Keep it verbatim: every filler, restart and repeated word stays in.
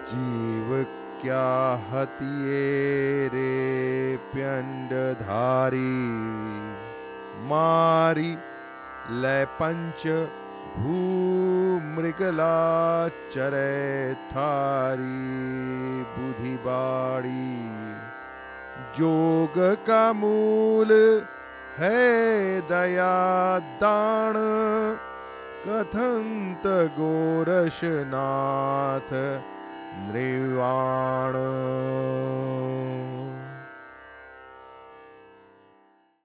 जीव क्या हतिये रे प्यंडधारी, मारी लय पंच भूमृगला चरे थारी बुद्धि बाड़ी। जोग का मूल है दया दान, कथंत गोरशनाथ निर्वाण।